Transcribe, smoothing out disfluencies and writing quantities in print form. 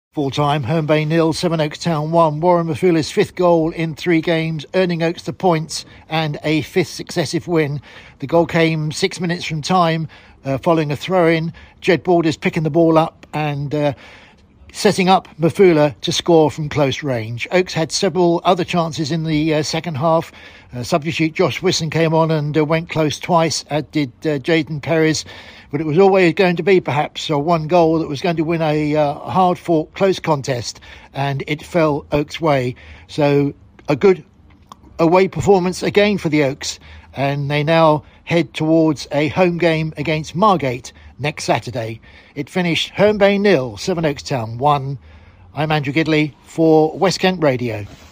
Full time, Herne Bay 0, Sevenoaks Town 1. Warren Mafula's fifth goal in 3 games, earning Oaks the points and a fifth successive win. The goal came 6 minutes from time following a throw-in. Jed Borders picking the ball up and setting up Mafula to score from close range. Oaks had several other chances in the second half. Substitute Josh Wisson came on and went close twice, as did Jaden Perez. But it was always going to be perhaps one goal that was going to win a hard-fought close contest, and it fell Oaks' way. So a good away performance again for the Oaks, and they now head towards a home game against Margate next Saturday. It finished Herne Bay 0, Sevenoaks Town 1. I'm Andrew Gidley for West Kent Radio.